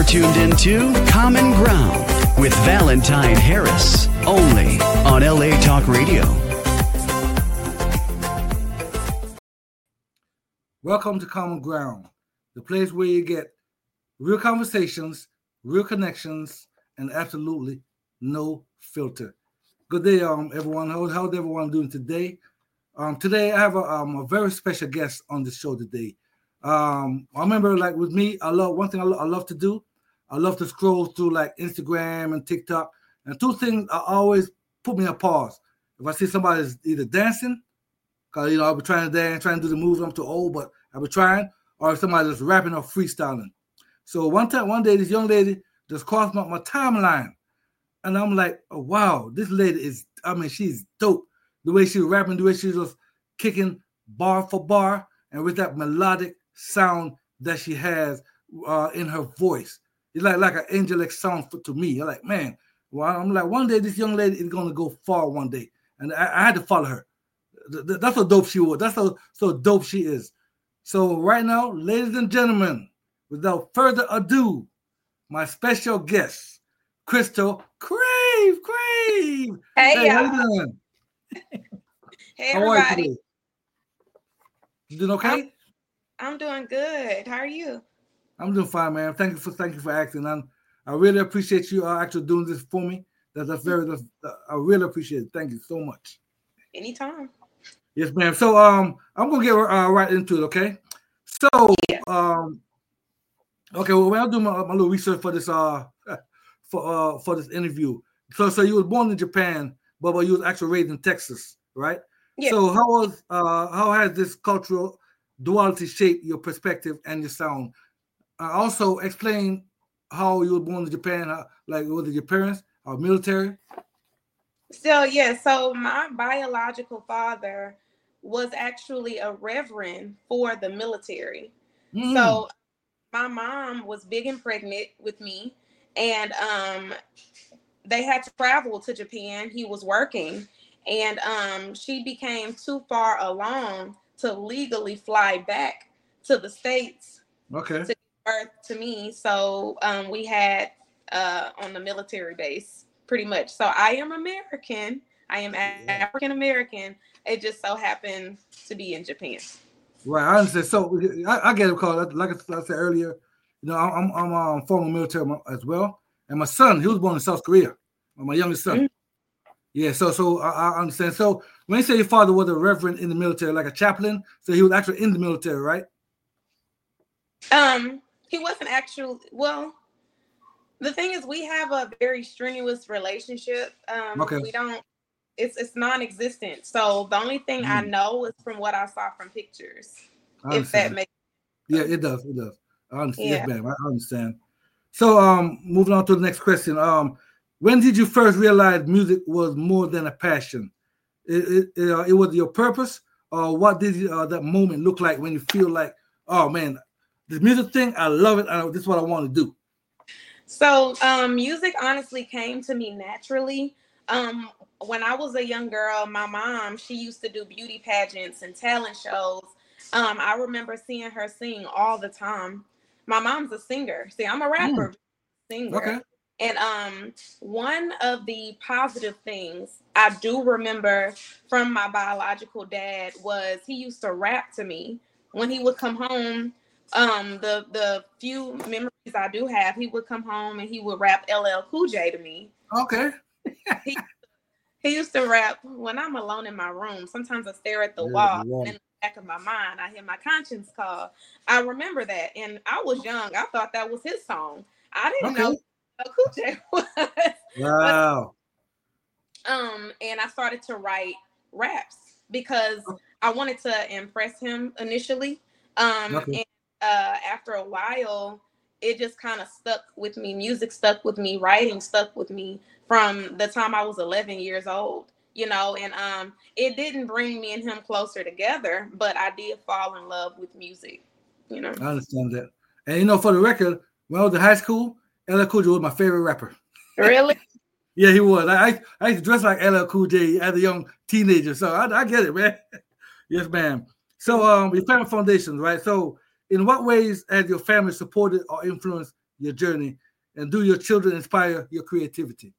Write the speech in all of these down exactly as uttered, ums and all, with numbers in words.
tuned into Common Ground with Valentine Harris, only on L A Talk Radio. Welcome to Common Ground, the place where you get real conversations, real connections, and absolutely no filter. Good day, um, everyone. How, how's everyone doing today? Um, today, I have a, um, a very special guest on the show today. Um, I remember, like, with me, I love one thing I, lo- I love to do. I love to scroll through, like, Instagram and TikTok. And two things I always put me on pause. If I see somebody's either dancing, because, you know, I'll be trying to dance, trying to do the moves. I'm too old, but I'll be trying. Or if somebody's rapping or freestyling. So one time, one day, this young lady just crossed my, my timeline. And I'm like, oh, wow, this lady is, I mean, she's dope. The way she was rapping, the way she was kicking bar for bar, and with that melodic sound that she has uh, in her voice. It's like, like an angelic sound for, to me. I'm like, man, well, I'm like, one day this young lady is going to go far one day. And I, I had to follow her. That's how dope she was. That's how so dope she is. So right now, ladies and gentlemen, without further ado, my special guest, Crystal Crave. Crave. Hey, hey y'all. how you doing? Hey, how are you everybody. today? You doing okay? I'm, I'm doing good. How are you? I'm doing fine, man. Thank you for thank you for asking. I'm, I really appreciate you uh, actually doing this for me. That, that's very. That's, uh, I really appreciate it. Thank you so much. Anytime. Yes, ma'am. So um, I'm gonna get uh, right into it. Okay. So Yeah. um, okay. Well, when I do my, my little research for this uh for uh for this interview. So so you were born in Japan, but but you was actually raised in Texas, right? Yeah. So how was uh how has this cultural duality shaped your perspective and your sound? Uh, also, explain how you were born in Japan. Uh, like, was it your parents or military? So, yeah, so my biological father was actually a reverend for the military. Mm. So my mom was big and pregnant with me, and um, they had to travel to Japan. He was working, and um, she became too far along to legally fly back to the States. Okay. To give birth to me. So um, we had uh, on the military base, pretty much. So I am American. I am African American. It just so happened to be in Japan. Right, I understand. So I, I get it because, like I said earlier, you know, I'm I'm um, former military as well, and my son, he was born in South Korea. My youngest son. Mm-hmm. Yeah, so so I, I understand. So when you say your father was a reverend in the military, like a chaplain, so he was actually in the military, right? Um, he wasn't actually. Well, the thing is, we have a very strenuous relationship. Um, okay. We don't. It's it's non-existent. So the only thing mm. I know is from what I saw from pictures. If that makes sense. Yeah, it does. It does. I understand. Yeah. Yes, ma'am. I understand. So, um, moving on to the next question. Um, when did you first realize music was more than a passion? It it, uh, it was your purpose, or what did uh, that moment look like when you feel like, oh man, this music thing, I love it. I, this is what I want to do. So, um, music honestly came to me naturally. Um, when I was a young girl, my mom, she used to do beauty pageants and talent shows. Um, I remember seeing her sing all the time. My mom's a singer. See, I'm a rapper, mm. singer. Okay. And um, one of the positive things I do remember from my biological dad was he used to rap to me when he would come home. Um, the the few memories I do have, he would come home and he would rap L L Cool J to me. Okay. he, he used to rap when I'm alone in my room. Sometimes I stare at the yeah, wall, yeah. and in the back of my mind, I hear my conscience call. I remember that, and I was young. I thought that was his song. I didn't okay. know L L Cool J was. Wow. But, um, and I started to write raps because I wanted to impress him initially. Um, okay. and uh, after a while, it just kind of stuck with me. Music stuck with me. Writing stuck with me from the time I was eleven years old, you know, and um, it didn't bring me and him closer together, but I did fall in love with music, you know. I understand that. And, you know, for the record, when I was in high school, L L Cool J was my favorite rapper. Really? Yeah, he was. I, I used to dress like L L Cool J as a young teenager, so I, I get it, man. Yes, ma'am. So um, your family foundations, right? So in what ways has your family supported or influenced your journey, and do your children inspire your creativity?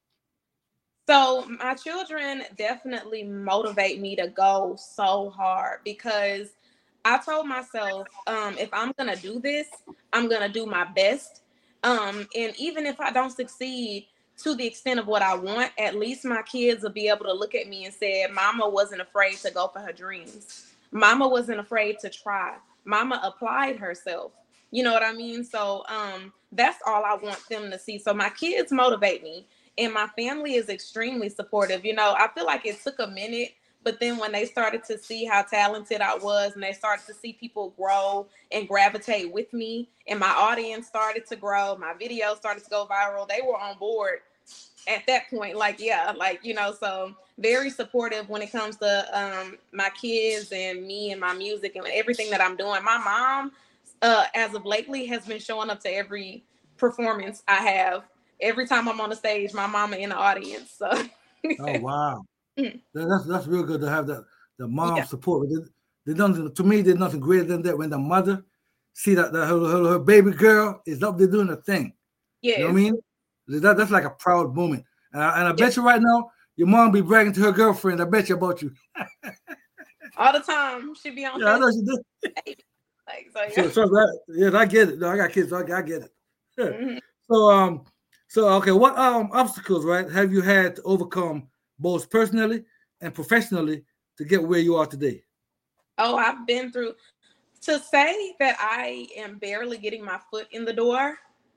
So my children definitely motivate me to go so hard because I told myself, um, if I'm gonna do this, I'm gonna do my best. Um, and even if I don't succeed to the extent of what I want, at least my kids will be able to look at me and say, Mama wasn't afraid to go for her dreams. Mama wasn't afraid to try. Mama applied herself. You know what I mean? So um, that's all I want them to see. So my kids motivate me. And my family is extremely supportive. You know, I feel like it took a minute, but then when they started to see how talented I was and they started to see people grow and gravitate with me and my audience started to grow, my videos started to go viral, they were on board at that point. Like, yeah, like, you know, so very supportive when it comes to um, my kids and me and my music and everything that I'm doing. My mom, uh, as of lately, has been showing up to every performance I have. Every time I'm on the stage, my mama in the audience. So. Oh wow, mm. that's that's real good to have that the mom yeah. support. They, they don't, to me, there's nothing greater than that when the mother see that, that her, her, her baby girl is up there doing a thing. Yes. You know what I mean? That, that's like a proud moment. And I, and I bet you right now, your mom be bragging to her girlfriend. I bet you about you. All the time, she be on. Yeah, I know she do. Like so, yeah. So, so that, yes, I get it. No, I got kids, so I, I get it. Mm-hmm. So um. So, okay, what um, obstacles, right, have you had to overcome both personally and professionally to get where you are today? Oh, I've been through, to say that I am barely getting my foot in the door,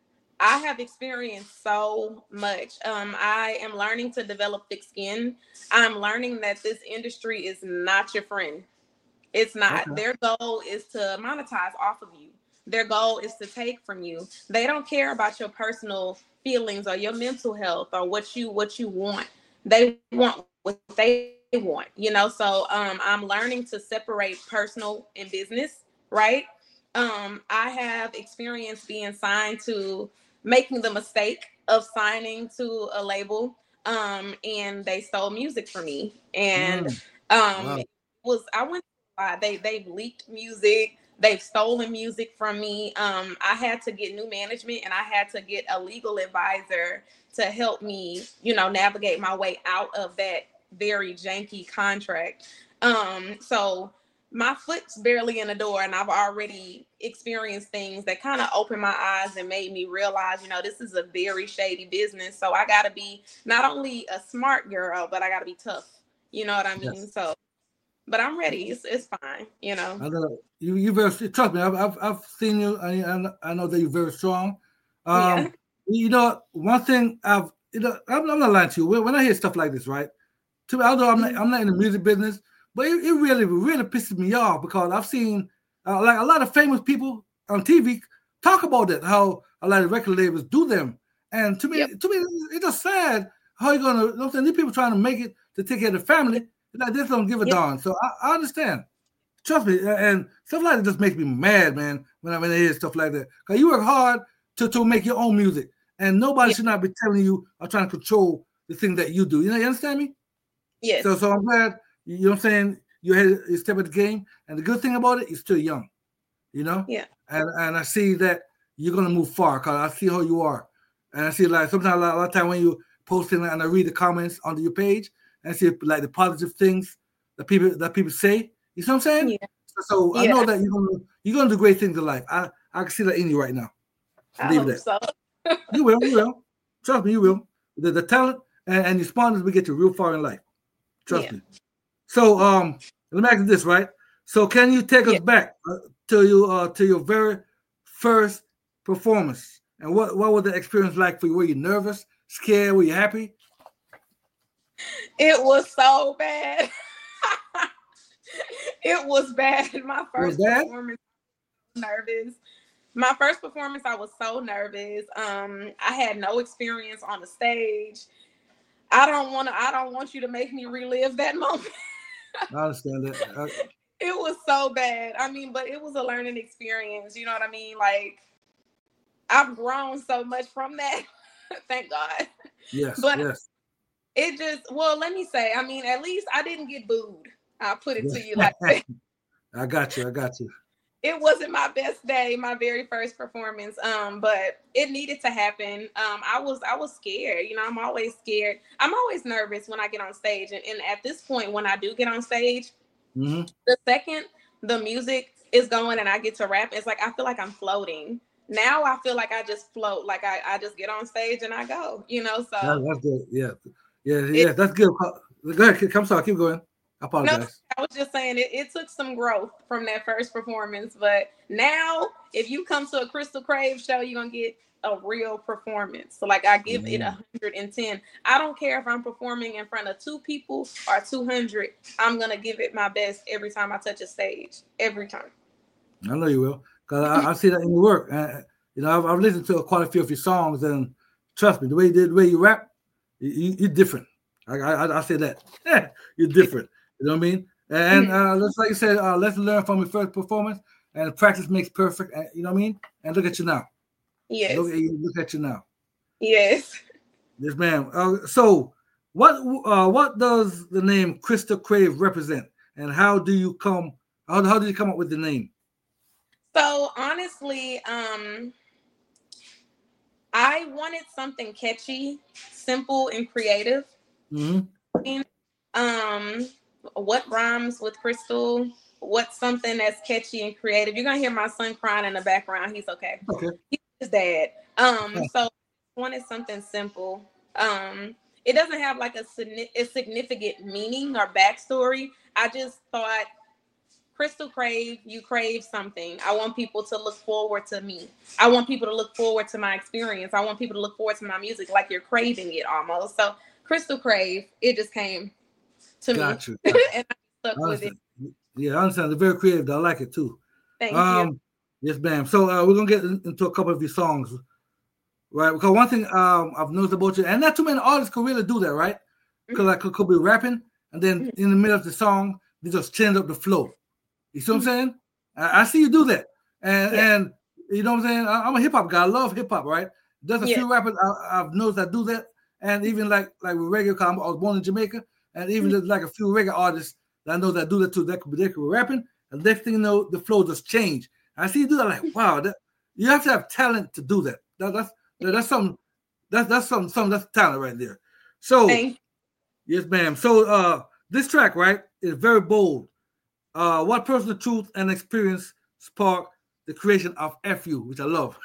I have experienced so much. Um, I am learning to develop thick skin. I'm learning that this industry is not your friend. It's not. Okay. Their goal is to monetize off of you. Their goal is to take from you. They don't care about your personal feelings or your mental health or what you what you want. They want what they want, you know. So um, I'm learning to separate personal and business, right? Um, I have experienced being signed to making the mistake of signing to a label, um, and they stole music from me. And Mm. um, Wow. it was I went. Uh, they they've leaked music. They've stolen music from me. Um, I had to get new management and I had to get a legal advisor to help me, you know, navigate my way out of that very janky contract. Um, so my foot's barely in the door and I've already experienced things that kind of opened my eyes and made me realize, you know, this is a very shady business. So I got to be not only a smart girl, but I got to be tough. You know what I mean? Yes. So. But I'm ready. It's, it's fine, you know. I know you. You very trust me. I've I've, I've seen you. I I know that you're very strong. Um, yeah. You know, one thing I've you know I'm, I'm not lying to you. When I hear stuff like this, right? To me, although I'm not I'm not in the music business, but it, it really really pisses me off because I've seen uh, like a lot of famous people on T V talk about it, how a lot of record labels do them, and to me, yep. to me, it's just sad how you're gonna. You know, these people trying to make it to take care of the family. Like this don't give a yep. darn. So I, I understand. Trust me. And stuff like that just makes me mad, man, when I, when I hear stuff like that. Because you work hard to, to make your own music. And nobody yep. should not be telling you or trying to control the thing that you do. You know, you understand me? Yes. So so I'm glad, you know what I'm saying, you had a step of the game. And the good thing about it, you're still young. You know? Yeah. And and I see that you're gonna move far because I see how you are. And I see like sometimes a lot, a lot of time when you posting and I read the comments under your page, and see like the positive things that people that people say. You see what I'm saying? Yeah. So, so yeah. I know that you're gonna you're gonna do great things in life. I, I can see that in you right now. So I hope that. so. You will, you will. Trust me, you will. The, the talent and, and your sponsors will get you real far in life. Trust yeah. me. So um, let me ask you this, right? So can you take yeah. us back uh, to you uh, to your very first performance? And what, what was the experience like for you? Were you nervous, scared? Were you happy? It was so bad. It was bad. My first bad? performance, I was nervous. My first performance, I was so nervous. Um, I had no experience on the stage. I don't want to. I don't want you to make me relive that moment. I understand that. I... It was so bad. I mean, but it was a learning experience. You know what I mean? Like, I've grown so much from that. Thank God. Yes. But yes. It just, well, let me say, I mean, at least I didn't get booed. I'll put it to you like that. I got you. I got you. it wasn't my best day, my very first performance. Um, but it needed to happen. Um, I was I was scared. You know, I'm always scared. I'm always nervous when I get on stage. And, and at this point, when I do get on stage, mm-hmm. the second the music is going and I get to rap, it's like I feel like I'm floating. Now I feel like I just float, like I, I just get on stage and I go, you know. So that, that's good. Yeah, yeah, yeah. It, that's good. Go ahead, come sorry, keep going. I apologize. No, I was just saying it, it took some growth from that first performance, but now if you come to a Crystal Crave show, you're gonna get a real performance. So like I give mm-hmm. it one hundred ten. I don't care if I'm performing in front of two people or two hundred. I'm gonna give it my best every time I touch a stage. Every time. I know you will, because I, I see that in your work. Uh, you know, I've, I've listened to quite a few of your songs, and trust me, the way you did, the way you rap, you, you're different. I, I, I say that you're different. You know what I mean? And uh, let's, like you said, uh, let's learn from your first performance, and practice makes perfect. And, you know what I mean? And look at you now. Yes. Look at you, look at you now. Yes. Yes, ma'am. Uh, so, what uh, what does the name Crystal Crave represent, and how do you come? How, how did you come up with the name? So honestly, um, I wanted something catchy, simple, and creative. Mm-hmm. Um, what rhymes with crystal? What's something that's catchy and creative? You're gonna hear my son crying in the background. He's okay. Okay. He's his dad. Um, so I wanted something simple. Um, it doesn't have like a, a significant meaning or backstory. I just thought, Crystal Crave, you crave something. I want people to look forward to me. I want people to look forward to my experience. I want people to look forward to my music like you're craving it almost. So Crystal Crave, it just came to Got me. You. And I stuck I with it. Yeah, I understand. They're very creative. I like it too. Thank um, you. Yes, ma'am. So uh, we're going to get into a couple of your songs, right? Because one thing um, I've noticed about you, and not too many artists can really do that, right? Because I could, could be rapping, and then in the middle of the song, they just change up the flow. You see what I'm saying? I, I see you do that. And, yeah. and you know what I'm saying? I, I'm a hip-hop guy. I love hip-hop, right? There's a yeah. few rappers I, I've noticed that do that. And even like like with reggae, I was born in Jamaica. And even mm-hmm. there's like a few reggae artists that I know that do that too. They could be, they could be rapping. And next thing you know, the flow just change. I see you do that like, wow. That, you have to have talent to do that. that that's that, that's something. That's that's something, something that's talent right there. So, Thanks. Yes, ma'am. So uh, this track, right, is very bold. Uh, what personal truth and experience sparked the creation of F U, which I love.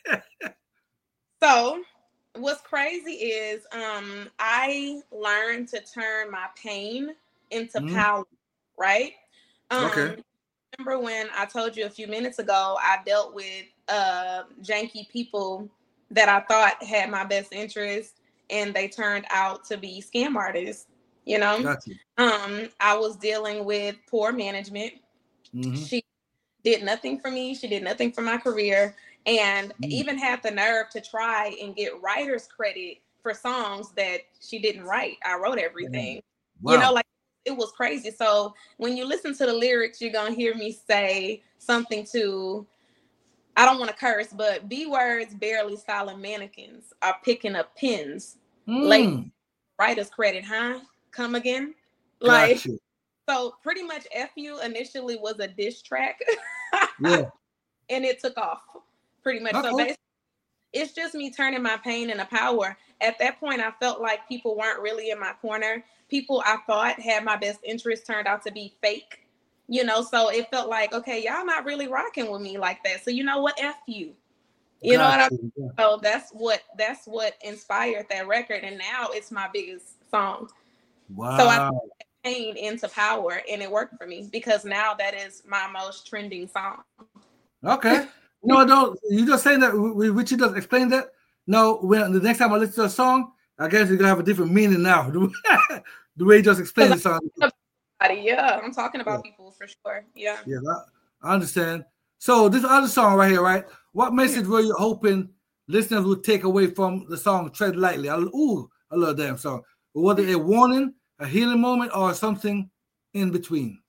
So, what's crazy is um, I learned to turn my pain into mm-hmm. power, right? Um, okay. Remember when I told you a few minutes ago, I dealt with uh, janky people that I thought had my best interest, and they turned out to be scam artists. You know, gotcha. um, I was dealing with poor management. Mm-hmm. She did nothing for me. She did nothing for my career, and mm. even had the nerve to try and get writer's credit for songs that she didn't write. I wrote everything. Wow. You know, like it was crazy. So when you listen to the lyrics, you're gonna hear me say something to, I don't want to curse, but B words barely styling mannequins are picking up pins. Mm. Like writer's credit, huh? Come again? Like, gotcha. So pretty much F U initially was a diss track. Yeah. And it took off pretty much. Uh-oh. So basically, it's just me turning my pain into power. At that point, I felt like people weren't really in my corner. People I thought had my best interest turned out to be fake, you know? So it felt like, okay, y'all not really rocking with me like that. So you know what? F you. You gotcha. Know what I mean? Yeah. So that's what, that's what inspired that record. And now it's my biggest song. Wow. So I turned pain into power, and it worked for me because now that is my most trending song. Okay. No, don't. You just saying that. Would you just explain that? No, when the next time I listen to a song, I guess you're gonna have a different meaning now. The way you just explained the song. Yeah, I'm talking about yeah. people for sure. Yeah. Yeah, I, I understand. So this other song right here, right? What message were you hoping listeners would take away from the song "Tread Lightly"? I, ooh, I love that damn song. But was it a warning, a healing moment, or something in between?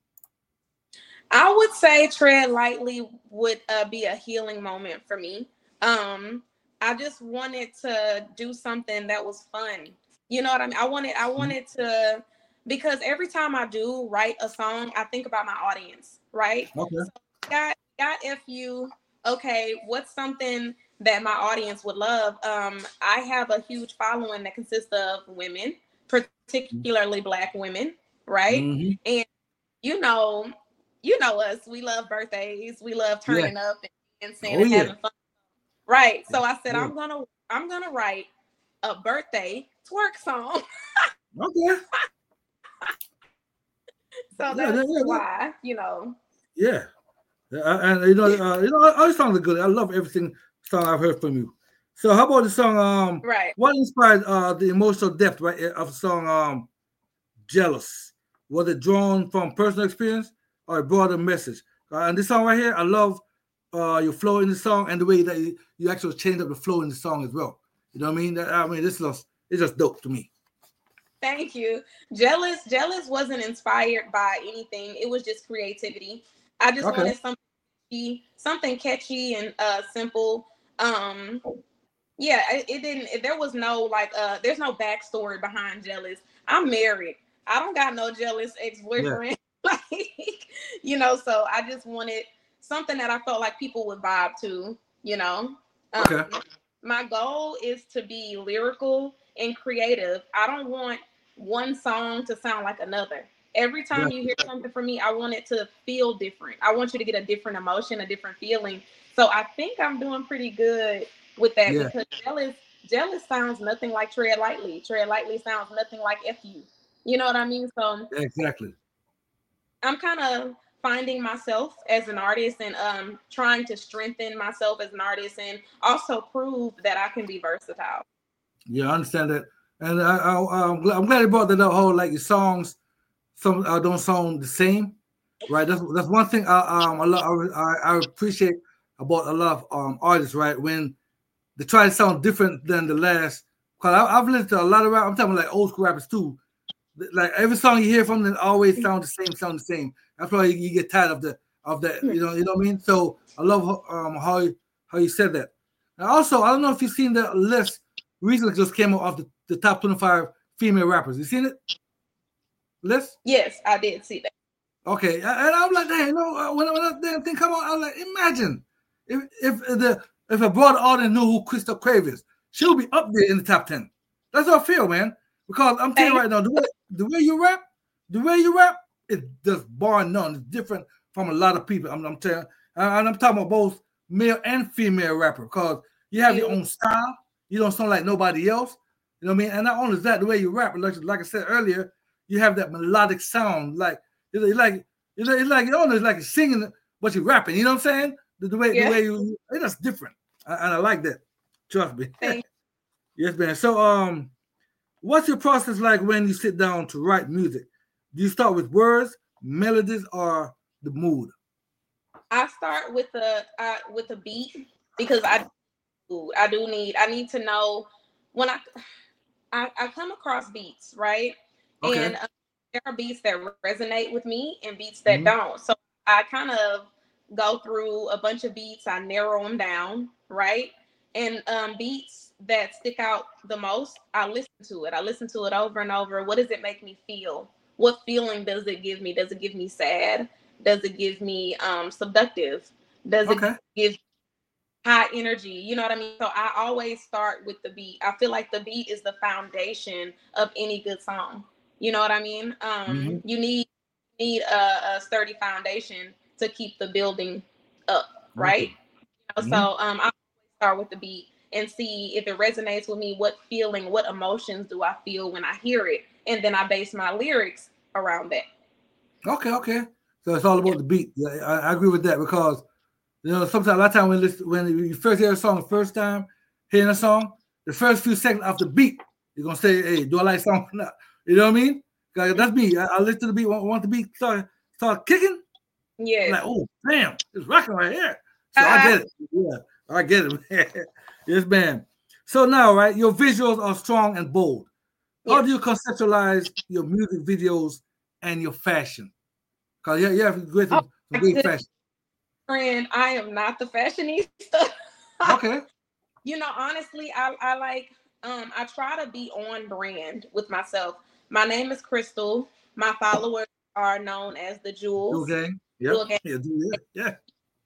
I would say "Tread Lightly" would uh, be a healing moment for me. Um, I just wanted to do something that was fun. You know what I mean? I wanted, I wanted to, because every time I do write a song, I think about my audience, right? Okay. So I got got F U. Okay, what's something that my audience would love? Um, I have a huge following that consists of women, particularly Black women, right? Mm-hmm. And you know, you know us. We love birthdays. We love turning yeah. up and dancing oh, and yeah. having fun. Right. So I said, yeah. I'm gonna, I'm gonna write a birthday twerk song. Okay. So that's yeah, yeah, yeah. why, you know. Yeah. Uh, and you know, uh, you know, all your songs are good. I love everything song I've heard from you. So, how about the song? Um, right. What inspired uh the emotional depth, right, of the song? Um, Jealous. Was it drawn from personal experience or a broader message? Uh, and this song right here, I love uh your flow in the song and the way that you, you actually change up the flow in the song as well. You know what I mean? I mean, this is it's just dope to me. Thank you. Jealous, Jealous wasn't inspired by anything. It was just creativity. I just okay. wanted something, something catchy and uh, simple. Um, yeah, it, it didn't. It, there was no like. Uh, there's no backstory behind Jealous. I'm married. I don't got no jealous ex-boyfriend. Yeah. Like, you know. So I just wanted something that I felt like people would vibe to. You know. Um, okay. My goal is to be lyrical and creative. I don't want one song to sound like another. Every time you hear something from me, I want it to feel different. I want you to get a different emotion, a different feeling. So I think I'm doing pretty good with that yeah. because Jealous, Jealous sounds nothing like Tread Lightly. Tread Lightly sounds nothing like F U. You know what I mean? So exactly. I'm kind of finding myself as an artist and um, trying to strengthen myself as an artist and also prove that I can be versatile. Yeah, I understand that. And I, I, I'm, glad, I'm glad you brought that up, whole like your songs some uh, don't sound the same, right? That's that's one thing I um a lot I, I appreciate about a lot of um artists, right? When they try to sound different than the last. Cause I, I've listened to a lot of rap. I'm talking like old school rappers too. Like every song you hear from them always sound the same, sound the same. That's why you, you get tired of the of that. You know, you know what I mean. So I love um how you, how you said that. And also, I don't know if you've seen the list recently just came out of the, the top twenty-five female rappers. You seen it? List? Yes, I did see that. Okay, and I'm like, hey, you know, when, when that damn thing come out, I was like, imagine if if the if a broad audience knew who Crystal Crave is, she'll be up there in the top ten. That's how I feel, man. Because I'm telling you right now, the way the way you rap, the way you rap, it's just bar none. It's different from a lot of people. I'm, I'm telling, and I'm talking about both male and female rapper. Because you have your own style. You don't sound like nobody else. You know what I mean? And not only is that, the way you rap, like, like I said earlier, you have that melodic sound, like it's like it's like, it's like you know, it's like you're singing, but you're rapping. You know what I'm saying? The, the way yeah. the way you, it's just different, and I, I like that. Trust me. Yes, man. So, um, what's your process like when you sit down to write music? Do you start with words, melodies, or the mood? I start with the uh, with the beat because I I do need I need to know when I I, I come across beats, right? Okay. And um, there are beats that resonate with me and beats that mm-hmm. don't. So I kind of go through a bunch of beats. I narrow them down, right? And um, beats that stick out the most, I listen to it. I listen to it over and over. What does it make me feel? What feeling does it give me? Does it give me sad? Does it give me um, subductive? Does okay. it give high energy? You know what I mean? So I always start with the beat. I feel like the beat is the foundation of any good song. You know what I mean? Um, mm-hmm. You need need a, a sturdy foundation to keep the building up, right? Mm-hmm. You know, so um, I start with the beat and see if it resonates with me. What feeling, what emotions do I feel when I hear it? And then I base my lyrics around that. Okay, okay. So it's all about yeah. the beat. Yeah, I, I agree with that because you know sometimes a lot of time when listen, when you first hear a song the first time, hearing a song, the first few seconds of the beat, you're gonna say, "Hey, do I like song or not?" You know what I mean? Cause that's me. I, I listen to the beat, want, want the beat start start kicking. Yeah. I'm like, oh damn, it's rocking right here. So uh, I get it. Yeah, I get it, man. Yes, man. So now, right, your visuals are strong and bold. How yeah. do you conceptualize your music videos and your fashion? Because yeah, you have great, oh, great fashion. Friend, I am not the fashionista. Okay. You know, honestly, I, I like um I try to be on brand with myself. My name is Crystal. My followers are known as the Jewels. Okay. Yep. Yeah. Yeah.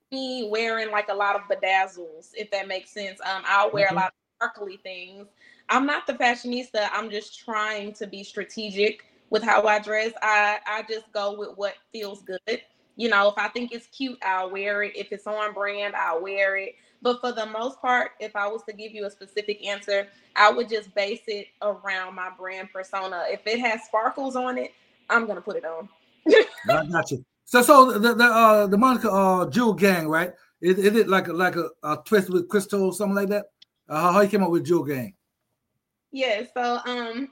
me wearing like a lot of bedazzles, if that makes sense. Um, I'll wear mm-hmm. a lot of sparkly things. I'm not the fashionista. I'm just trying to be strategic with how I dress. I, I just go with what feels good. You know, if I think it's cute, I'll wear it. If it's on brand, I'll wear it. But for the most part, if I was to give you a specific answer, I would just base it around my brand persona. If it has sparkles on it, I'm going to put it on. I got you. So, so the the uh, the Monica uh, Jewel Gang, right? Is, is it like a, like a, a twist with crystal or something like that? Uh, how you came up with Jewel Gang? Yeah, so um,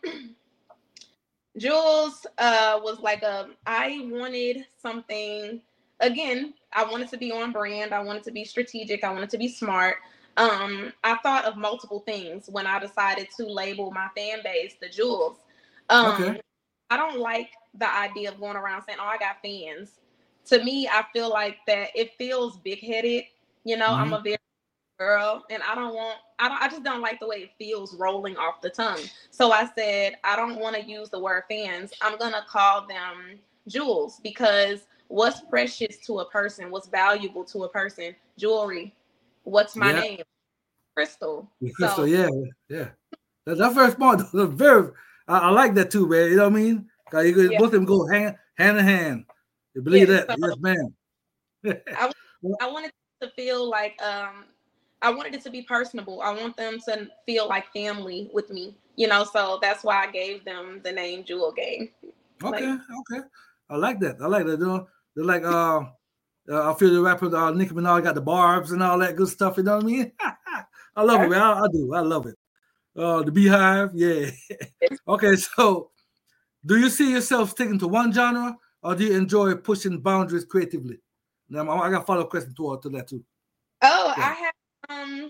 Jules uh, was like a, I wanted something, again, I wanted to be on brand. I wanted to be strategic. I wanted to be smart. Um, I thought of multiple things when I decided to label my fan base the Jules. Um, okay. I don't like the idea of going around saying, oh, I got fans. To me, I feel like that it feels big-headed. You know, mm-hmm. I'm a very girl, and I don't want, I don't, I just don't like the way it feels rolling off the tongue. So I said, I don't want to use the word fans. I'm going to call them jewels, because what's precious to a person, what's valuable to a person? Jewelry. What's my yeah. name? Crystal. Crystal, so, yeah, yeah. That's, that's very smart. That's very, I, I like that too, man. You know what I mean? You, yeah. Both of them go hand, hand in hand. You believe yeah, that? So, yes, ma'am. I, I wanted to feel like, um, I wanted it to be personable. I want them to feel like family with me, you know, so that's why I gave them the name Jewel Gang. Okay, like, okay. I like that. I like that. You know, they're like, uh, uh, I feel the rapper, uh, Nicki Minaj got the barbs and all that good stuff. You know what I mean? I love sure. it, man. I, I do. I love it. Uh, the Beehive, yeah. Okay, so do you see yourself sticking to one genre, or do you enjoy pushing boundaries creatively? Now, I got a follow-up question to, to that too. Oh, yeah. I have. Um,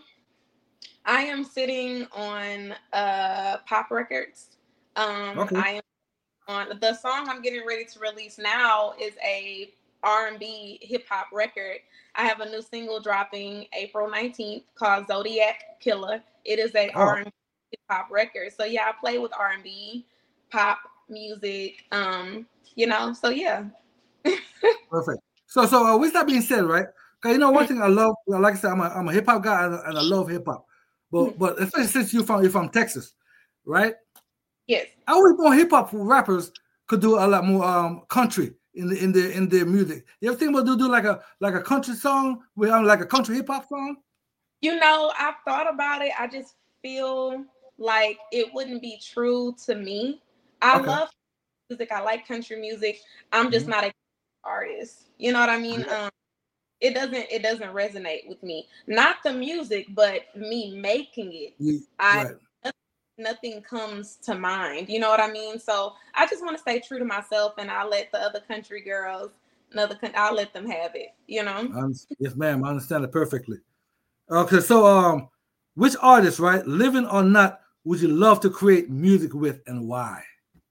I am sitting on uh pop records. Um, okay. I am on the song I'm getting ready to release now is a R and B hip hop record. I have a new single dropping April nineteenth called Zodiac Killer. It is a oh. R and B hip hop record. So yeah, I play with R and B, pop music. Um, you know, so yeah. Perfect. So so uh, with that being said, right? Because you know one thing I love, like I said, I'm a, I'm a hip hop guy and, and I love hip hop. But but especially since you're from you're from Texas, right? Yes. I always thought hip hop rappers could do a lot more um country in the in their in their music. You ever think about do do like a like a country song with um, like a country hip hop song? You know, I've thought about it. I just feel like it wouldn't be true to me. I okay. love music. I like country music. I'm just mm-hmm. not an artist. You know what I mean? Um, it doesn't it doesn't resonate with me. Not the music, but me making it. Yeah, I right. nothing, nothing comes to mind. You know what I mean? So I just want to stay true to myself, and I let the other country girls, another I'll let them have it. You know? Yes, ma'am. I understand it perfectly. Okay, so um, which artist, right, living or not, would you love to create music with, and why?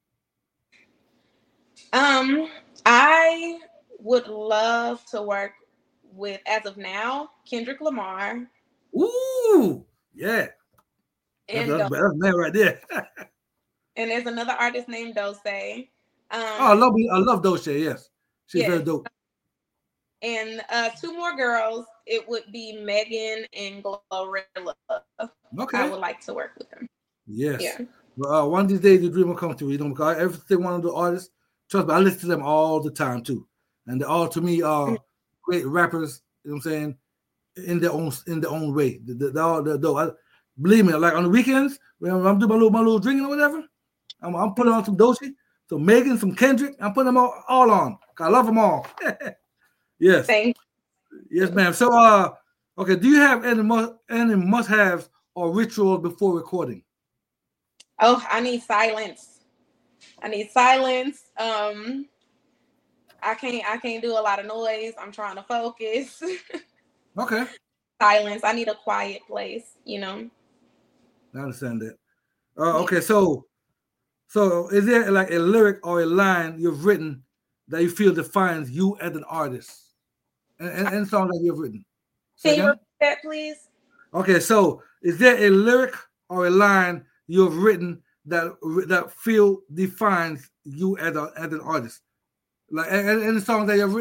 Um, I would love to work with, as of now, Kendrick Lamar. Ooh, yeah. And that's, that's, that's man right there. And there's another artist named Dose. Um, oh, I love I love Dose, yes. She's yes. very dope. And uh, two more girls, it would be Megan and Glorilla. Okay. I would like to work with them. Yes. Yeah. Well, uh, one of these days, the dream will come true. You know, because every single one of the artists, trust me, I listen to them all the time too. And they all, to me, are great rappers, you know what I'm saying, in their own in their own way. They're all they're dope. I, believe me, like on the weekends, when I'm doing my little my little drinking or whatever, I'm, I'm putting on some Doechii, some Megan, some Kendrick. I'm putting them all, all on. I love them all. Yes. Thank you. Yes, ma'am. So, uh, okay, do you have any must any must-haves or rituals before recording? Oh, I need silence. I need silence. Um, I can't I can't do a lot of noise. I'm trying to focus. Okay. Silence. I need a quiet place, you know. I understand that. Uh, okay, so so is there like a lyric or a line you've written that you feel defines you as an artist? And, and, and songs that you've written. Can you repeat that, please? Okay, so is there a lyric or a line you've written that that feel defines you as a as an artist? Like any songs that you've written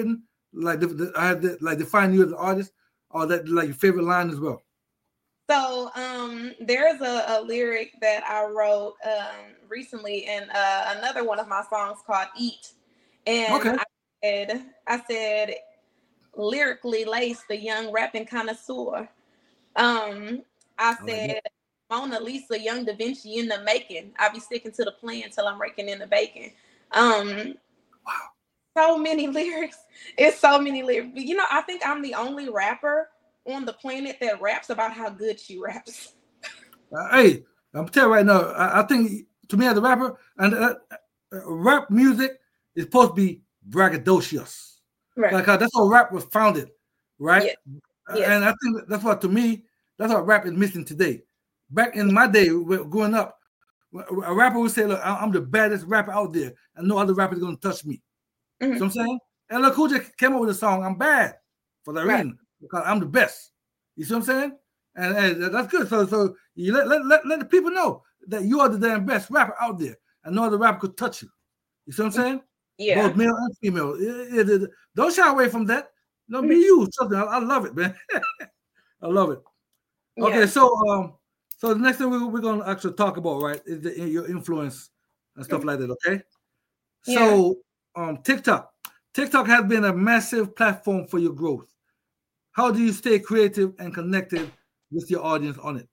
like the, the, I had to, like define you as an artist, or that like your favorite line as well? So um, there's a, a lyric that I wrote um, recently in uh, another one of my songs called "Eat," and Okay. I said, I said, lyrically laced, the young rapping connoisseur. Um, I I like said, Mona Lisa, young Da Vinci in the making. I be sticking to the plan till I'm raking in the bacon. Um, wow. So many lyrics. It's so many lyrics. You know, I think I'm the only rapper on the planet that raps about how good she raps. Uh, hey, I'm telling you right now, I, I think to me as a rapper, and uh, uh, rap music is supposed to be braggadocious. Right. Like, uh, that's how rap was founded, right? Yes. Uh, Yes. And I think that's what, to me, that's what rap is missing today. Back in my day, growing up, a rapper would say, look, I'm the baddest rapper out there, and no other rapper is going to touch me. Mm-hmm. You know what I'm saying? And look, Cool J came up with a song, I'm bad, for that Right. reason, because I'm the best. You see what I'm saying? And, and that's good. So so you let, let, let, let the people know that you are the damn best rapper out there, and no other rapper could touch you. You see what I'm saying? Yeah. Both male and female. It, it, it, don't shy away from that. Don't be you. Something. I, I love it, man. I love it. Okay, Yeah. so um, so the next thing we, we're gonna actually talk about, right, is the, your influence and stuff like that. Okay. So yeah. um, TikTok. TikTok has been a massive platform for your growth. How do you stay creative and connected with your audience on it?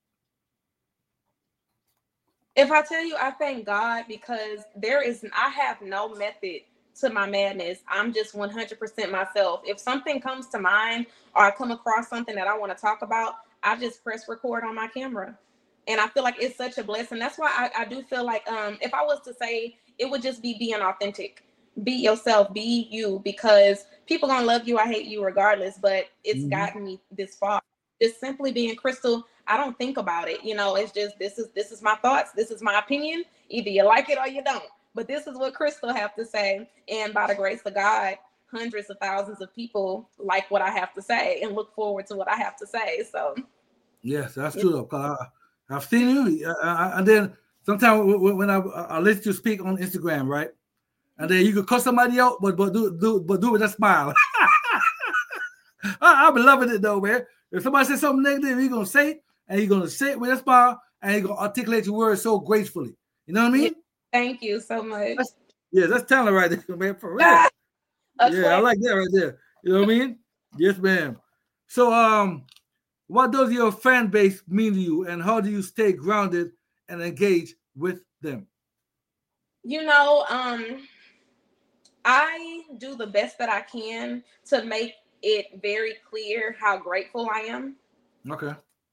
If I tell you, I thank God, because there is, I have no method to my madness. I'm just one hundred percent myself. If something comes to mind or I come across something that I want to talk about, I just press record on my camera. And I feel like it's such a blessing. That's why I, I do feel like um, if I was to say, it would just be being authentic. Be yourself, be you, because people gonna love you, I hate you regardless, but it's mm-hmm. gotten me this far. Just simply being Crystal, I don't think about it. You know, it's just, this is this is my thoughts, this is my opinion. Either you like it or you don't. But this is what Crystal have to say. And by the grace of God, hundreds of thousands of people like what I have to say and look forward to what I have to say. So yes, that's yeah. true. Because I, I've seen you, I, I, and then sometimes when I, I listen to you speak on Instagram, right? And then you could cut somebody out, but but do do but do it with a smile. I, I've been loving it though, man. If somebody says something negative, you're gonna say it, and you're gonna say it with a smile, and you're gonna articulate your words so gracefully. You know what I mean? Thank you so much. That's, yeah, that's talent right there, man. For real. Okay. Yeah, I like that right there. You know what I mean? Yes, ma'am. So, um, what does your fan base mean to you, and how do you stay grounded and engage with them? You know, um. I do the best that I can to make it very clear how grateful I am. Okay.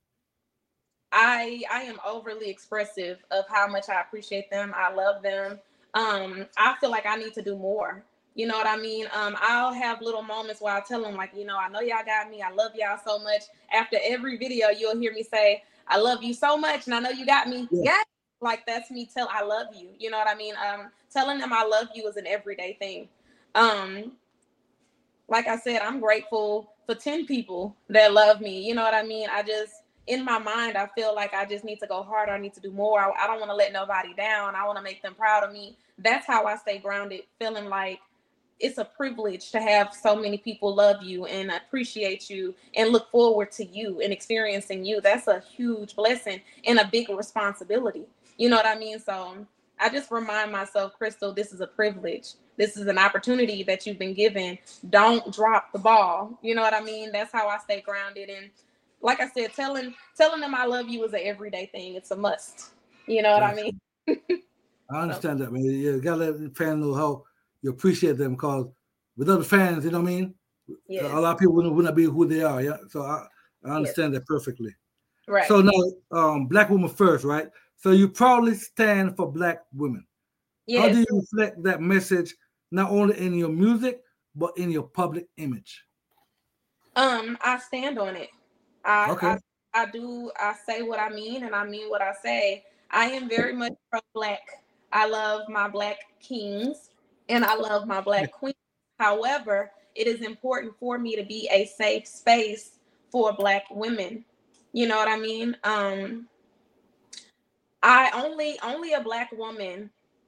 I I am overly expressive of how much I appreciate them. I love them. Um, I feel like I need to do more. You know what I mean? Um, I'll have little moments where I tell them, like, you know, I know y'all got me. I love y'all so much. After every video, you'll hear me say, I love you so much, and I know you got me. Yeah. yeah. Like, that's me tell I love you. You know what I mean? Um, telling them I love you is an everyday thing. Um, like I said, I'm grateful for ten people that love me. You know what I mean? I just, in my mind, I feel like I just need to go harder. I need to do more. I, I don't want to let nobody down. I want to make them proud of me. That's how I stay grounded, feeling like it's a privilege to have so many people love you and appreciate you and look forward to you and experiencing you. That's a huge blessing and a big responsibility. You know what I mean? So I just remind myself, Crystal, this is a privilege. This is an opportunity that you've been given. Don't drop the ball. You know what I mean? That's how I stay grounded. And like I said, telling telling them I love you is an everyday thing. It's a must. You know what yes. I mean? I understand so. that, man. You gotta let the fans know how you appreciate them, because without the fans, you know what I mean? Yes. A lot of people wouldn't, wouldn't be who they are. Yeah. So I, I understand yes. that perfectly. Right. So now, um, Black woman first, right? So you proudly stand for Black women. Yes. How do you reflect that message not only in your music but in your public image? Um, I stand on it. I, okay. I I do. I say what I mean, and I mean what I say. I am very much pro-Black. I love my Black kings, and I love my Black queens. However, it is important for me to be a safe space for Black women. You know what I mean? Um, I only only a Black woman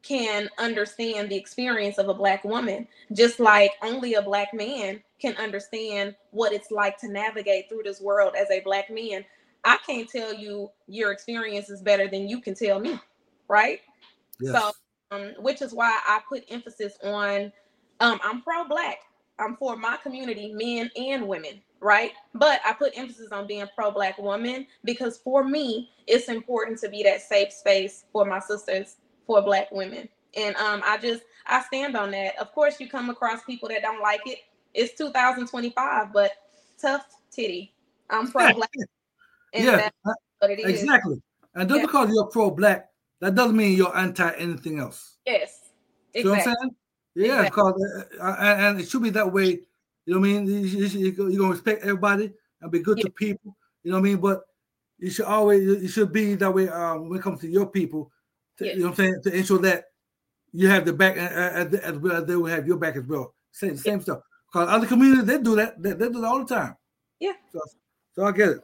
can understand the experience of a Black woman, just like only a Black man can understand what it's like to navigate through this world as a Black man. I can't tell you your experience is better than you can tell me, right? Yes. So, um, which is why I put emphasis on, um, I'm pro-Black. I'm for my community, men and women, right? But I put emphasis on being pro-Black woman because for me, it's important to be that safe space for my sisters, for Black women. And um, I just, I stand on that. Of course, you come across people that don't like it. It's two thousand twenty-five, but tough titty. I'm pro-Black. And yeah, that's what it is. Exactly. And just yeah. because you're pro-Black, that doesn't mean you're anti anything else. Yes. Exactly. You know what I'm saying? Yeah, exactly. Because uh, and it should be that way. You know what I mean? You, you, you, you're gonna respect everybody and be good yeah. to people. You know what I mean? But you should always you should be that way um, when it comes to your people. To, yes. You know what I'm saying? To ensure that you have the back as, as well as they will have your back as well. Same the same yeah. stuff. Because other communities they do that. They, they do that all the time. Yeah. So, so I get it.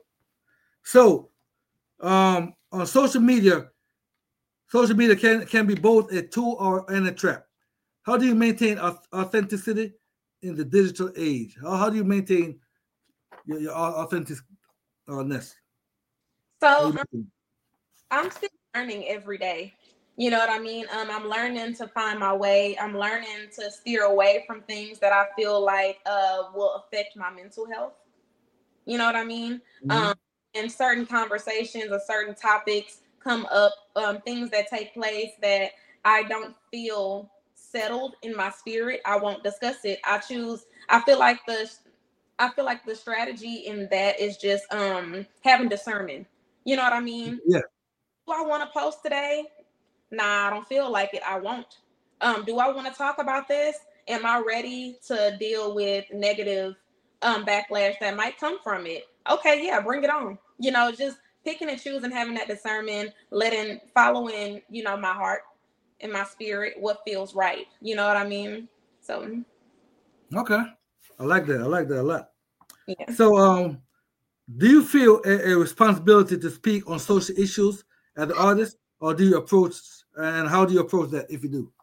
So um, on social media, social media can can be both a tool or and a trap. How do you maintain authenticity in the digital age? How, how do you maintain your, your authenticness? So um, I'm still learning every day. You know what I mean? Um, I'm learning to find my way. I'm learning to steer away from things that I feel like uh, will affect my mental health. You know what I mean? Mm-hmm. Um, and certain conversations or certain topics come up, um, things that take place that I don't feel settled in my spirit, I won't discuss it. I choose, I feel like the I feel like the strategy in that is just um having discernment. You know what I mean? Yeah. Do I want to post today? Nah, I don't feel like it. I won't. Um, do I want to talk about this? Am I ready to deal with negative um backlash that might come from it? Okay, yeah, bring it on. You know, just picking and choosing, having that discernment, letting following, you know, my heart. In my spirit, what feels right. You know what I mean? So okay. I like that. I like that a lot. Yeah. So um do you feel a, a responsibility to speak on social issues as an artist, or do you approach and how do you approach that if you do?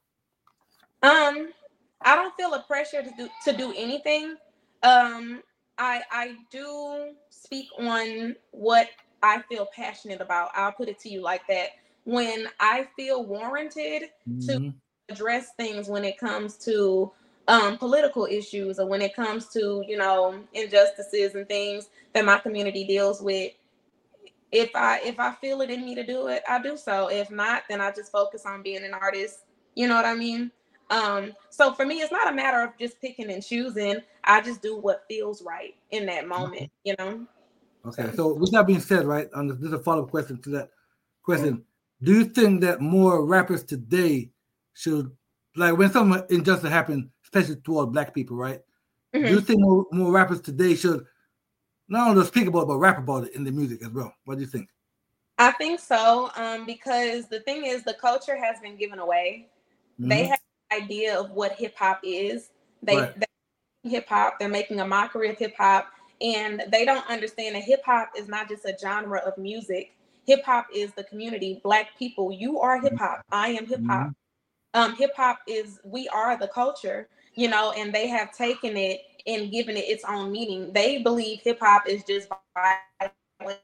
Um, I don't feel a pressure to do to do anything. Um, I I do speak on what I feel passionate about. I'll put it to you like that. When I feel warranted mm-hmm. to address things when it comes to um, political issues or when it comes to, you know, injustices and things that my community deals with, if I if I feel it in me to do it, I do so. If not, then I just focus on being an artist. You know what I mean? Um, so for me, it's not a matter of just picking and choosing. I just do what feels right in that moment, you know? Okay, so, so with that being said, right, um, this is a follow-up question to that question. Mm-hmm. Do you think that more rappers today should, like when some injustice happens, especially toward Black people, right? Mm-hmm. Do you think more, more rappers today should not only speak about it, but rap about it in the music as well? What do you think? I think so, um, because the thing is, the culture has been given away. Mm-hmm. They have an idea of what hip hop is. They, right. they hip hop. They're making a mockery of hip hop, and they don't understand that hip hop is not just a genre of music. Hip hop is the community. Black people, you are hip hop. I am hip hop. Mm-hmm. Um, hip hop is, we are the culture, you know, and they have taken it and given it its own meaning. They believe hip hop is just violent.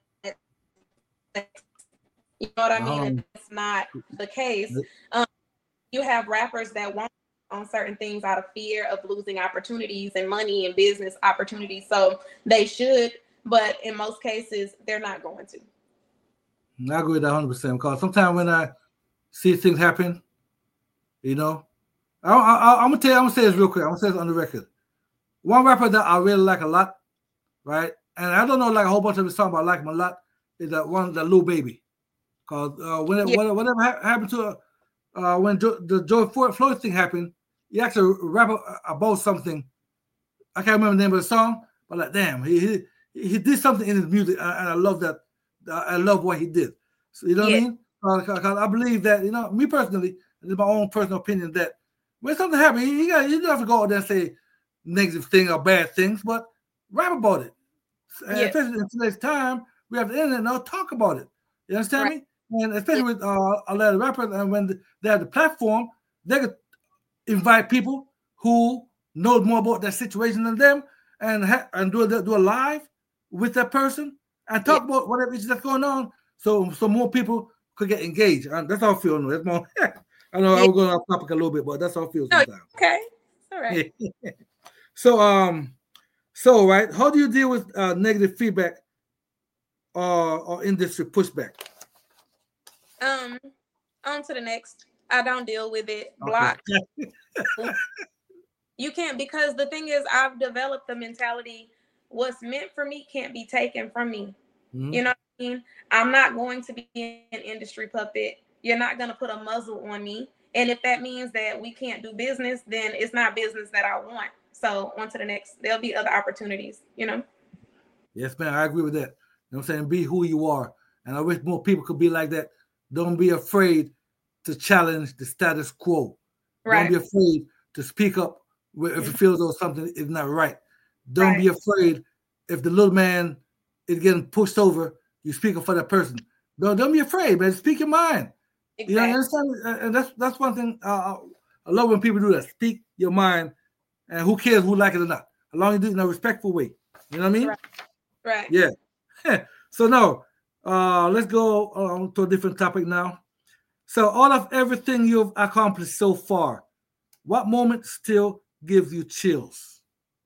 You know what I mean? Um, and it's not the case. Um, you have rappers that won't on certain things out of fear of losing opportunities and money and business opportunities. So they should, but in most cases, they're not going to. I agree with that one hundred percent because sometimes when I see things happen, you know, I, I, I'm gonna tell you, I'm gonna say this real quick. I'm gonna say this on the record. One rapper that I really like a lot, right? And I don't know like a whole bunch of his songs, but I like him a lot. Is that one, the Lil Baby? Because uh, when it, yeah. whatever ha- happened to uh, when jo- the George Floyd thing happened, he actually rap about something. I can't remember the name of the song, but like, damn, he he, he did something in his music, and I love that. I love what he did. So, you know yeah. what I mean? Because I believe that, you know, me personally, it's my own personal opinion that when something happens, you, got, you don't have to go out there and say negative things or bad things, but rap about it. Yeah. Especially in today's time, we have the internet now, talk about it. You understand right. me? And especially with uh, a lot of rappers, and when they have the platform, they could invite people who know more about that situation than them, and ha- and do a, do a live with that person and talk yeah. about whatever is that's going on, so so more people could get engaged. And that's how I feel. That's more. I know yeah. I was going off topic a little bit, but that's how I feel sometimes. Okay, all right. so um, so right, how do you deal with uh, negative feedback or or industry pushback? Um, on to the next. I don't deal with it. Block. Okay. You can't, because the thing is, I've developed the mentality, what's meant for me can't be taken from me. Mm-hmm. You know what I mean? I'm not going to be an industry puppet. You're not going to put a muzzle on me. And if that means that we can't do business, then it's not business that I want. So on to the next. There'll be other opportunities, you know? Yes, man. I agree with that. You know what I'm saying? Be who you are. And I wish more people could be like that. Don't be afraid to challenge the status quo. Right. Don't be afraid to speak up if you feel though something is not right. Don't right. be afraid if the little man is getting pushed over, you speak up for that person. Don't, don't be afraid, man. Speak your mind. Exactly. You know, understand? And that's that's one thing uh, I love when people do that. Speak your mind, and who cares who like it or not, as long as you do it in a respectful way. You know what I mean? Right. Right. Yeah. So now, uh, let's go uh, to a different topic now. So, all of everything you've accomplished so far, what moment still gives you chills?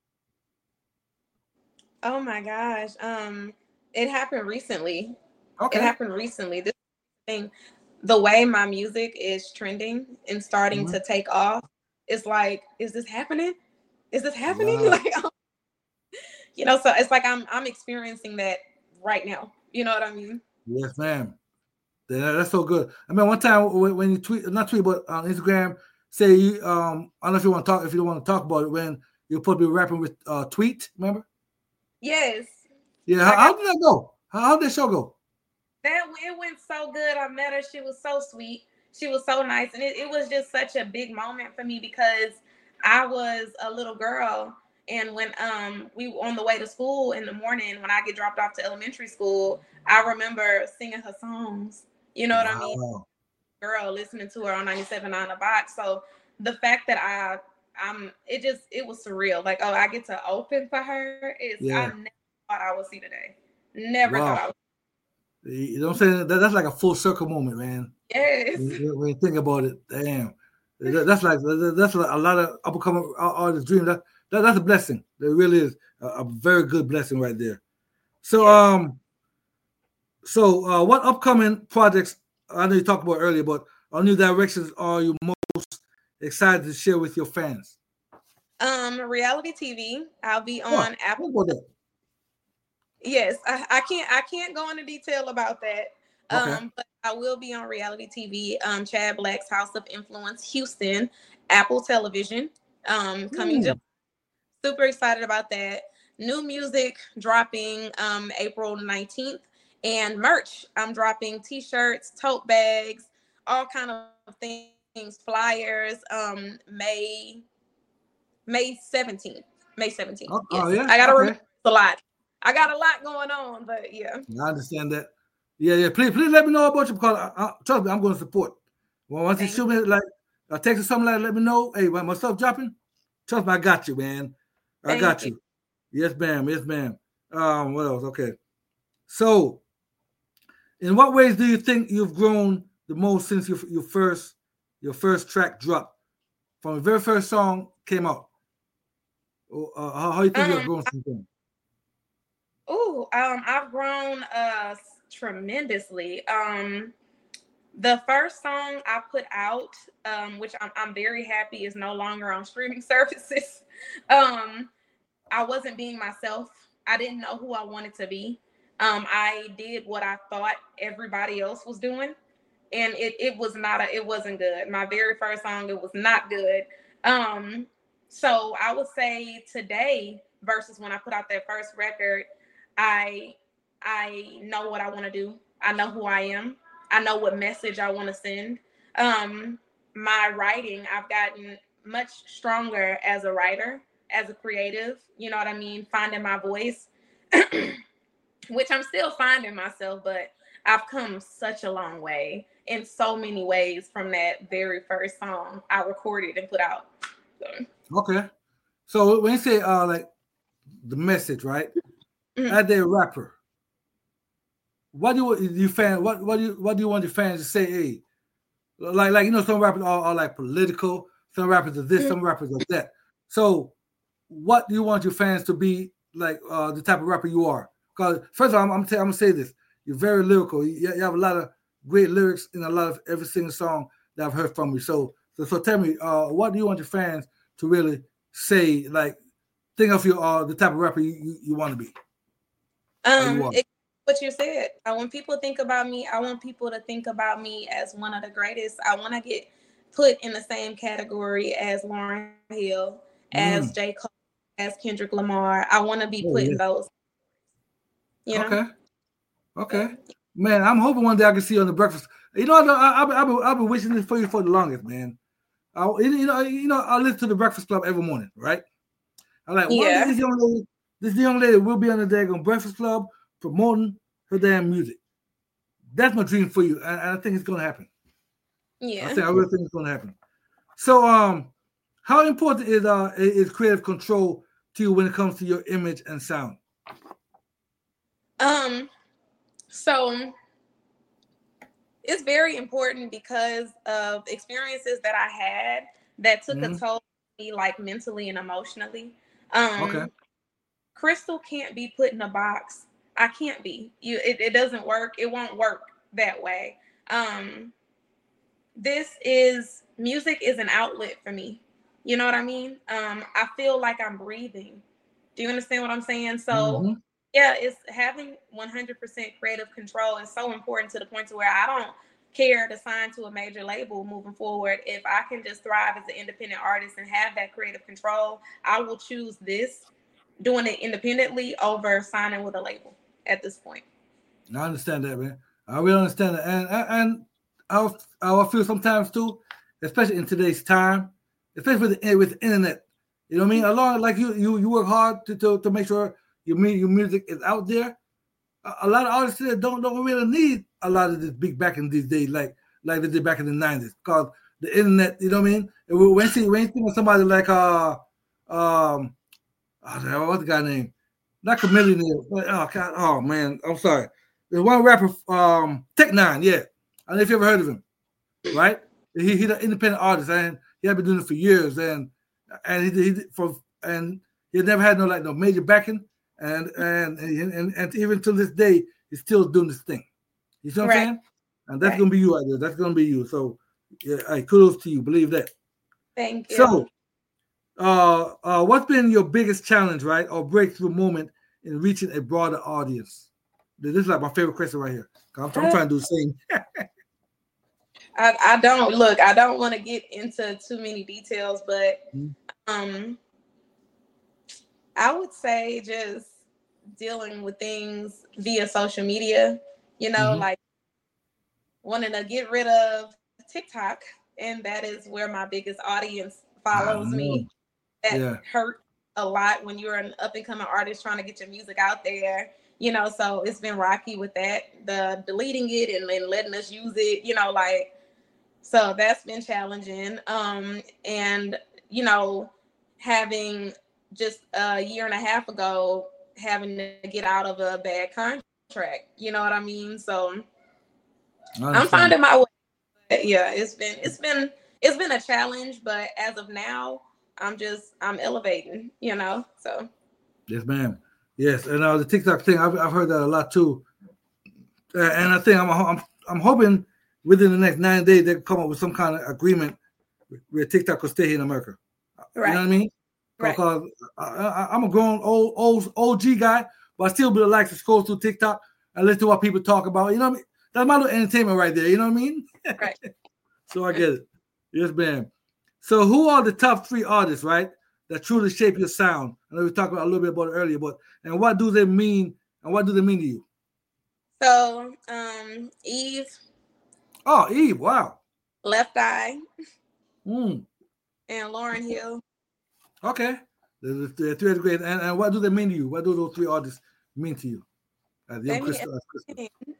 Oh my gosh. Um, it happened recently. Okay. It happened recently. This thing, the way my music is trending and starting mm-hmm. to take off, it's like, is this happening? Is this happening? Wow. Like, um, you know, so it's like I'm I'm experiencing that right now. You know what I mean? Yes, ma'am. That's so good. I mean, one time when you tweet, not tweet, but on Instagram, say you, um, I don't know if you want to talk, if you don't want to talk about it, when you're supposed to be rapping with uh, Tweet, remember? Yes. Yeah. How, how did that go? How, how did that show go? That it went so good. I met her. She was so sweet. She was so nice, and it, it was just such a big moment for me because I was a little girl. And when um we were on the way to school in the morning, when I get dropped off to elementary school, I remember singing her songs. You know what wow. I mean? Girl, listening to her on ninety-seven point nine The Box. So the fact that I, I'm, it just, it was surreal. Like, oh, I get to open for her. Is yeah. I never thought I would see today. Never wow. thought I would. You know what I'm saying? That, that's like a full circle moment, man. Yes. When, when you think about it, damn. That's like, that's like a lot of upcoming artists' dreams. That, that, that's a blessing. It really is a, a very good blessing right there. So, yeah. um, so uh, what upcoming projects, I know you talked about earlier, but what new directions are you most excited to share with your fans? Um, reality T V. I'll be on oh, Apple. Yes, I, I can't I can't go into detail about that. Okay. Um, but I will be on reality T V. Um, Chad Black's House of Influence, Houston, Apple Television. Um, coming to super excited about that. New music dropping um April nineteenth, and merch. I'm dropping t-shirts, tote bags, all kind of things, flyers. Um, May May seventeenth. May seventeenth. Oh, yes. oh yeah. I gotta okay. remember a lot. I got a lot going on, but yeah. I understand that. Yeah, yeah. Please, please let me know about you because I, I, trust me, I'm going to support. Well, once Thank you shoot me like a text or something like, let me know. Hey, when my stuff dropping, trust me, I got you, man. I Thank got you. you. Yes, ma'am. Yes, ma'am. Um, what else? Okay. So, in what ways do you think you've grown the most since your your first your first track dropped? From the very first song came out. Uh, how, how do you think um, you've grown since then? Oh, um, I've grown uh tremendously. Um, the first song I put out, um, which I'm I'm very happy is no longer on streaming services. um, I wasn't being myself. I didn't know who I wanted to be. Um, I did what I thought everybody else was doing, and it it was not a, it wasn't good. My very first song, it was not good. Um, so I would say today versus when I put out that first record, I I know what I want to do. I know who I am. I know what message I want to send. Um, my writing, I've gotten much stronger as a writer, as a creative. You know what I mean? Finding my voice, which I'm still finding myself, but I've come such a long way in so many ways from that very first song I recorded and put out. So. Okay. So when you say uh like the message, right? Mm-hmm. As a rapper, what do you you fan what what do you what do you want your fans to say? Hey, like like you know, some rappers are, are like political, some rappers are this, mm-hmm. some rappers are that. So what do you want your fans to be like uh the type of rapper you are? Because first of all, I'm I'm, t- I'm gonna say this. You're very lyrical. You, you have a lot of great lyrics in a lot of every single song that I've heard from you. So so, so tell me, uh, what do you want your fans to really say? Like, think of your uh, the type of rapper you, you, you want to be. Um, you it, what you said. I want people to think about me. I want people to think about me as one of the greatest. I want to get put in the same category as Lauryn Hill, mm. as J. Cole, as Kendrick Lamar. I want to be oh, put yeah. in those. You know? Okay. Okay. Man, I'm hoping one day I can see you on the breakfast. You know, I, I, I've been I've been wishing this for you for the longest, man. I, you know, you know, I listen to the Breakfast Club every morning, right? I'm like, yeah. This young lady, this young lady will be on the daggone Breakfast Club promoting her damn music. That's my dream for you, and, and I think it's gonna happen. Yeah, I think I really think it's gonna happen. So, um, how important is uh is creative control to you when it comes to your image and sound? Um, so it's very important because of experiences that I had that took mm-hmm. a toll on me, like mentally and emotionally. Um, okay. Crystal can't be put in a box. I can't be. You, it, it doesn't work. It won't work that way. Um, this is music is an outlet for me. You know what I mean? Um, I feel like I'm breathing. Do you understand what I'm saying? So. Mm-hmm. Yeah, it's having one hundred percent creative control is so important to the point to where I don't care to sign to a major label moving forward. If I can just thrive as an independent artist and have that creative control, I will choose this, doing it independently over signing with a label at this point. I understand that, man. I really understand that. And and I I feel sometimes too, especially in today's time, especially with the, with the internet. You know what I mean? Along like you you you work hard to to, to make sure Your, your music is out there. A, a lot of artists today don't don't really need a lot of this big back in these days, like like they did back in the nineties, because the internet. You know what I mean? When you see when you see somebody like uh um oh, what's the guy name? Not Chameleon, but oh God, oh man, I'm sorry. There's one rapper, um, Tech Nine, yeah. I don't know if you ever heard of him, right? He he's an independent artist, and he had been doing it for years, and and he he for and he never had no like no major backing. And, and and and even to this day, he's still doing this thing. You see what right. I'm saying? And that's right. gonna be you out there. That's gonna be you. So, yeah, hey, kudos to you. Believe that. Thank you. So, uh, uh, what's been your biggest challenge, right, or breakthrough moment in reaching a broader audience? This is like my favorite question right here. I'm, I'm trying to do the same. I, I don't look. I don't want to get into too many details, but mm-hmm. um. I would say just dealing with things via social media, you know, mm-hmm. like wanting to get rid of TikTok. And that is where my biggest audience follows me. That yeah. hurt a lot when you're an up and coming artist trying to get your music out there, you know, so it's been rocky with that, the deleting it and then letting us use it, you know, like, so that's been challenging. Um, and, you know, having just a year and a half ago, having to get out of a bad contract, you know what I mean? So I'm finding my way. Yeah, it's been, it's been, it's been a challenge, but as of now, I'm just, I'm elevating, you know, so. Yes, ma'am. Yes. And uh, the TikTok thing, I've, I've heard that a lot too. Uh, and I think I'm, I'm, I'm hoping within the next nine days, they can come up with some kind of agreement where TikTok will stay here in America. Right. You know what I mean? Right. Because I, I, I'm a grown old, old O G guy, but I still be like to scroll through TikTok and listen to what people talk about. You know what I mean? That's my little entertainment right there. You know what I mean? Right. So I get it. Yes, ma'am. So who are the top three artists, right, that truly shape your sound? I know we talked about a little bit about it earlier, but and what do they mean and what do they mean to you? So, um, Eve. Oh, Eve! Wow. Left Eye. Mm. And Lauryn Hill. Okay, the, the, the three great. And, and what do they mean to you? What do those three artists mean to you? Uh, they mean Crystal, Crystal.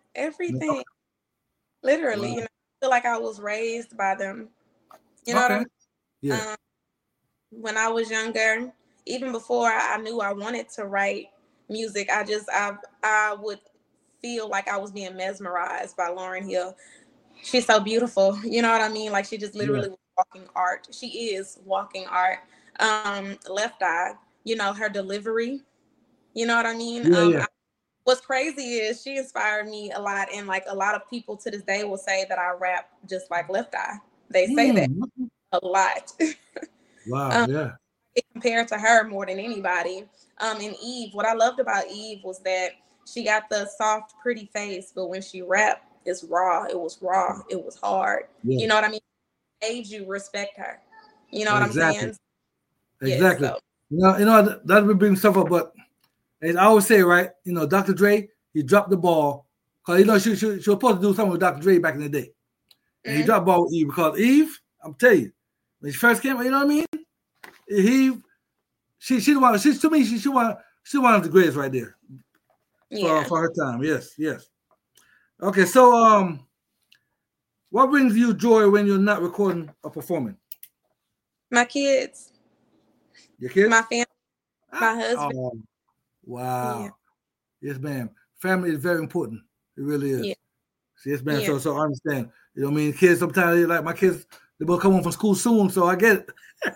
everything. No. Literally, wow. you know, I feel like I was raised by them. You know okay. what I mean? Yeah. Um, when I was younger, even before I knew I wanted to write music, I just I I would feel like I was being mesmerized by Lauryn Hill. She's so beautiful. You know what I mean? Like she just literally yeah. was walking art. She is walking art. Um, Left Eye, you know, her delivery. You know what I mean? Yeah, um, yeah. I, what's crazy is she inspired me a lot. And like a lot of people to this day will say that I rap just like Left Eye. They say mm. that a lot. Wow, um, yeah. Compared to her more than anybody. Um, and Eve, what I loved about Eve was that she got the soft, pretty face, but when she rapped, it's raw. It was raw. It was hard. Yeah. You know what I mean? Made you respect her. You know exactly. what I'm saying? Exactly. Yeah, so. You know, you know that would bring stuff up, but as I always say, right? You know, Doctor Dre, he dropped the ball because you know she, she, she was supposed to do something with Doctor Dre back in the day, and mm-hmm. he dropped the ball with Eve because Eve, I'm telling you, when she first came, you know what I mean? He, she, she wanted, she to me, she, she wanted, she wanted the greatest right there. Yeah. For, for her time, yes, yes. Okay, so um, what brings you joy when you're not recording or performing? My kids. Your kids? My family. My husband. Oh, wow. Yeah. Yes, ma'am. Family is very important. It really is. Yeah. Yes, ma'am. Yeah. So, so I understand. You know what I mean? Kids sometimes, like my kids, they will come home from school soon, so I get it.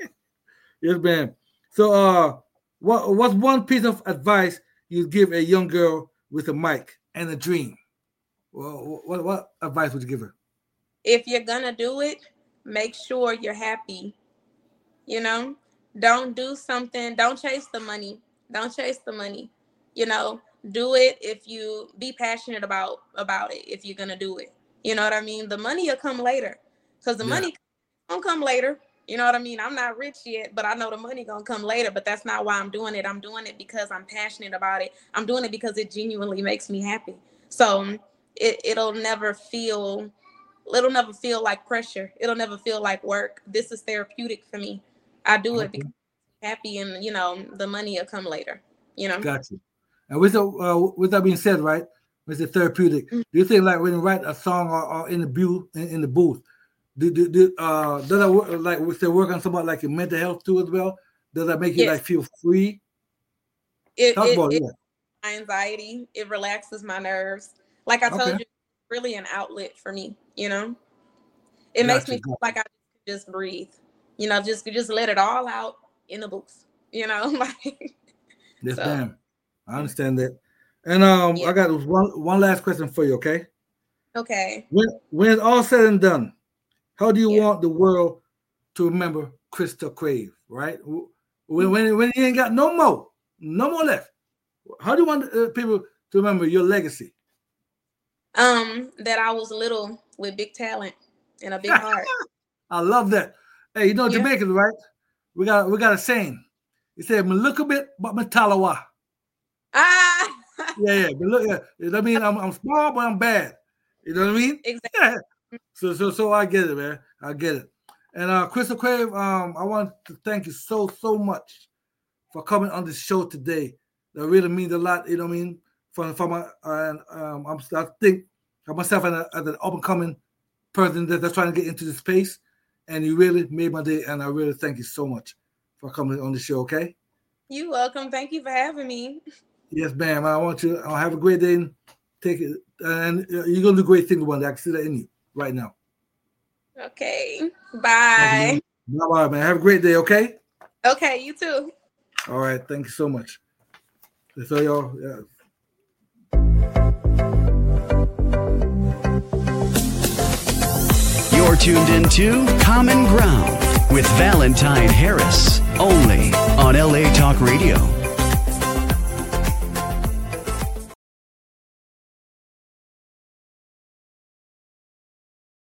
Yes, ma'am. So, uh, what what's one piece of advice you'd give a young girl with a mic and a dream? Well, what what advice would you give her? If you're gonna do it, make sure you're happy. You know, don't do something. Don't chase the money. Don't chase the money. You know, do it if you be passionate about about it. If you're gonna do it, you know what I mean. The money will come later, because the yeah. money won't come later. You know what I mean? I'm not rich yet, but I know the money gonna come later. But that's not why I'm doing it. I'm doing it because I'm passionate about it. I'm doing it because it genuinely makes me happy. So it, it'll never feel, it'll never feel like pressure. It'll never feel like work. This is therapeutic for me. I do it because I'm happy, and you know the money will come later. You know. Gotcha. And with the, uh, with that being said, right? With the therapeutic, mm-hmm. do you think like when you write a song or, or in the booth, in, in the booth? Do, do, do, uh, does that work, like, with the work on somebody like your mental health too as well? Does that make you yes. like feel free? It, Talk it, about it, yeah. my anxiety, it relaxes my nerves. Like I told okay. you, it's really an outlet for me. You know, it gotcha, makes me feel gotcha. like I just breathe. You know, just just let it all out in the booth. You know, like. Yes, so. ma'am. I understand that. And um, yeah. I got one one last question for you. Okay. Okay. When when it's all said and done, how do you yeah. want the world to remember Crystal Crave, right? When, when, when you ain't got no more, no more left, how do you want uh, people to remember your legacy? Um, that I was little with big talent and a big heart. I love that. Hey, you know, yeah. Jamaicans, right? We got we got a saying. It said, "Me look a bit, but me talawa." Ah. yeah, yeah. But look, yeah. You know what I mean? I'm, I'm small, but I'm bad. You know what I mean? Exactly. Yeah. So, so, so I get it, man. I get it. And uh, Crystal Crave, um, I want to thank you so, so much for coming on this show today. That really means a lot. You know what I mean? For for my, and um, I'm, I think of myself as, a, as an up and coming person that, that's trying to get into the space, and you really made my day. And I really thank you so much for coming on the show. Okay? You're welcome. Thank you for having me. Yes, ma'am. I want you. I'll have a great day. And take it, and you're gonna do great things one day. I can see that in you right now. Okay. Bye. Bye, bye, man. Have a great day. Okay. Okay. You too. All right. Thank you so much. So y'all. Yeah. You're tuned into Common Ground with Valentine Harris, only on L A Talk Radio.